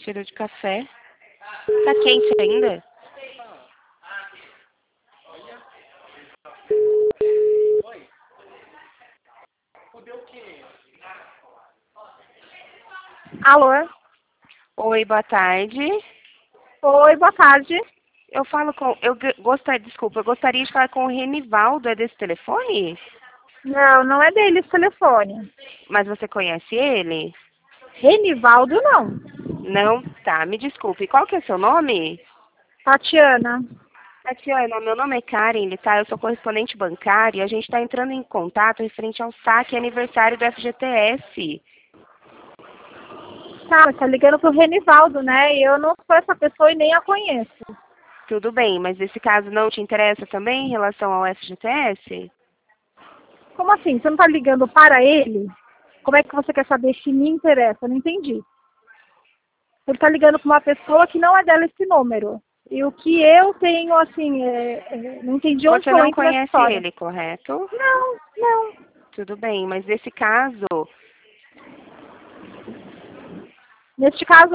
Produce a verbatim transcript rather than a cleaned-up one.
Cheiro de café. Tá quente ainda? Alô? Oi, boa tarde. Oi, boa tarde. Eu falo com... Eu g- gostaria... Desculpa, eu gostaria de falar com o Renivaldo. É desse telefone? Não, não é dele esse telefone. Mas você conhece ele? Renivaldo, não. Não? Tá, me desculpe. Qual que é seu nome? Tatiana. Tatiana, meu nome é Karen, tá? Eu sou correspondente bancária e a gente está entrando em contato referente ao saque aniversário do F G T S. Tá, tá ligando pro Renivaldo, né? E eu não sou essa pessoa e nem a conheço. Tudo bem, mas esse caso não te interessa também em relação ao F G T S? Como assim? Você não tá ligando para ele? Como é que você quer saber se me interessa? Eu não entendi. Ele tá ligando para uma pessoa que não é dela esse número. E o que eu tenho, assim, é, é, não entendi onde Você que eu não entro nessa conhece história. ele, correto? Não, não. Tudo bem, mas esse caso Neste caso,